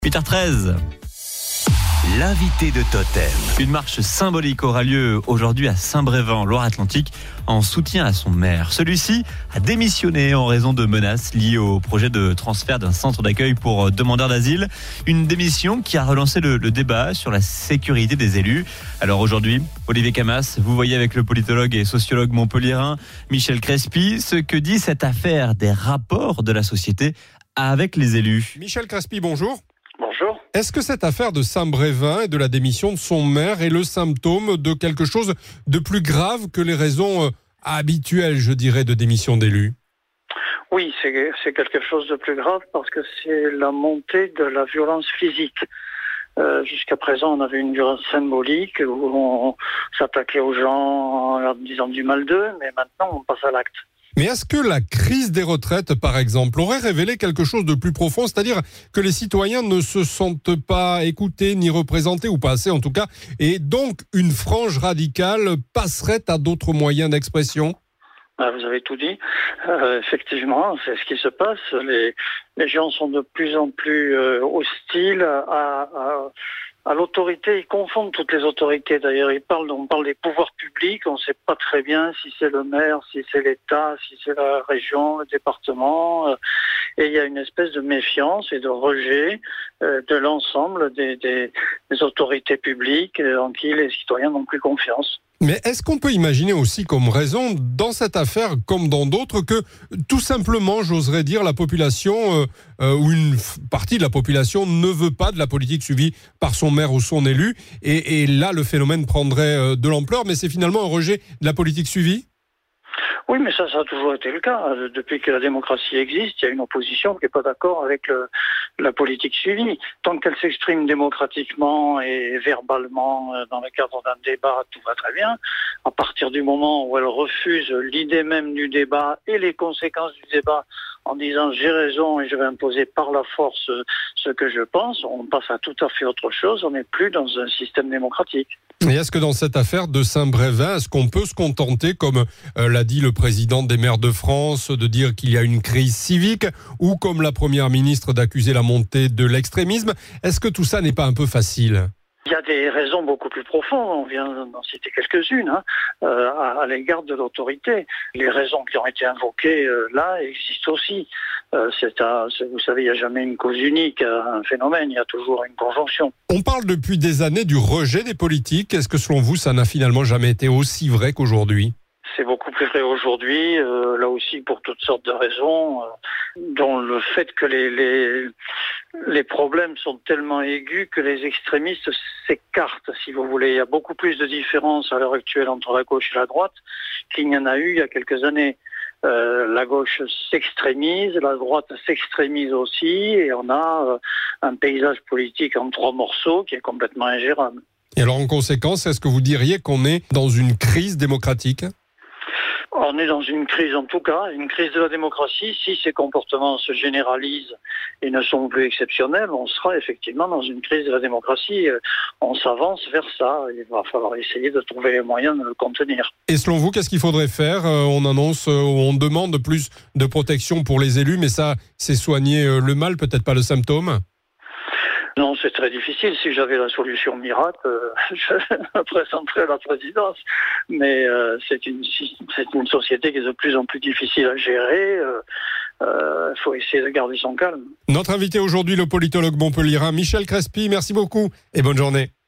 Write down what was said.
8h13. L'invité de Totem. Une marche symbolique aura lieu aujourd'hui à Saint-Brévin, en Loire-Atlantique, en soutien à son maire. Celui-ci a démissionné en raison de menaces liées au projet de transfert d'un centre d'accueil pour demandeurs d'asile. Une démission qui a relancé le débat sur la sécurité des élus. Alors aujourd'hui, Olivier Camas, vous voyez avec le politologue et sociologue montpelliérain Michel Crespi ce que dit cette affaire des rapports de la société avec les élus. Michel Crespi, bonjour. Bonjour. Est-ce que cette affaire de Saint-Brévin et de la démission de son maire est le symptôme de quelque chose de plus grave que les raisons habituelles, je dirais, de démission d'élus ? Oui, c'est quelque chose de plus grave parce que c'est la montée de la violence physique. Jusqu'à présent, on avait une violence symbolique où on s'attaquait aux gens en leur disant du mal d'eux, mais maintenant on passe à l'acte. Mais est-ce que la crise des retraites, par exemple, aurait révélé quelque chose de plus profond, c'est-à-dire que les citoyens ne se sentent pas écoutés ni représentés, ou pas assez en tout cas, et donc une frange radicale passerait à d'autres moyens d'expression ? Vous avez tout dit. Effectivement, c'est ce qui se passe. Les gens sont de plus en plus hostiles à l'autorité. Ils confondent toutes les autorités. D'ailleurs, on parle des pouvoirs publics. On ne sait pas très bien si c'est le maire, si c'est l'État, si c'est la région, le département. Et il y a une espèce de méfiance et de rejet de l'ensemble des autorités publiques en qui les citoyens n'ont plus confiance. Mais est-ce qu'on peut imaginer aussi comme raison, dans cette affaire comme dans d'autres, que tout simplement, j'oserais dire, la population ou une partie de la population ne veut pas de la politique suivie par son maire ou son élu, et là le phénomène prendrait de l'ampleur, mais c'est finalement un rejet de la politique suivie ? Oui, mais ça a toujours été le cas. Depuis que la démocratie existe, il y a une opposition qui n'est pas d'accord avec la politique suivie. Tant qu'elle s'exprime démocratiquement et verbalement dans le cadre d'un débat, tout va très bien. À partir du moment où elle refuse l'idée même du débat et les conséquences du débat en disant j'ai raison et je vais imposer par la force ce que je pense, on passe à tout à fait autre chose. On n'est plus dans un système démocratique. Et est-ce que dans cette affaire de Saint-Brévin, est-ce qu'on peut se contenter, comme l'a dit le président des maires de France, de dire qu'il y a une crise civique, ou comme la première ministre d'accuser la montée de l'extrémisme ? Est-ce que tout ça n'est pas un peu facile ? Il y a des raisons beaucoup plus profondes, on vient d'en citer quelques-unes, à l'égard de l'autorité. Les raisons qui ont été invoquées là existent aussi. Vous savez, il n'y a jamais une cause unique à un phénomène, il y a toujours une conjonction. On parle depuis des années du rejet des politiques. Est-ce que selon vous, ça n'a finalement jamais été aussi vrai qu'aujourd'hui ? C'est beaucoup plus vrai aujourd'hui, là aussi pour toutes sortes de raisons, dont le fait que les problèmes sont tellement aigus que les extrémistes s'écartent, si vous voulez. Il y a beaucoup plus de différences à l'heure actuelle entre la gauche et la droite qu'il n'y en a eu il y a quelques années. La gauche s'extrémise, la droite s'extrémise aussi, et on a un paysage politique en 3 morceaux qui est complètement ingérable. Et alors en conséquence, est-ce que vous diriez qu'on est dans une crise démocratique ? On est dans une crise, en tout cas, une crise de la démocratie. Si ces comportements se généralisent et ne sont plus exceptionnels, on sera effectivement dans une crise de la démocratie. On s'avance vers ça. Il va falloir essayer de trouver les moyens de le contenir. Et selon vous, qu'est-ce qu'il faudrait faire ? On annonce, on demande plus de protection pour les élus, mais ça, c'est soigner le mal, peut-être pas le symptôme ? Non, c'est très difficile. Si j'avais la solution miracle, je me présenterais à la présidence. Mais c'est une société qui est de plus en plus difficile à gérer. Il faut essayer de garder son calme. Notre invité aujourd'hui, le politologue montpelliérain Michel Crespi. Merci beaucoup et bonne journée.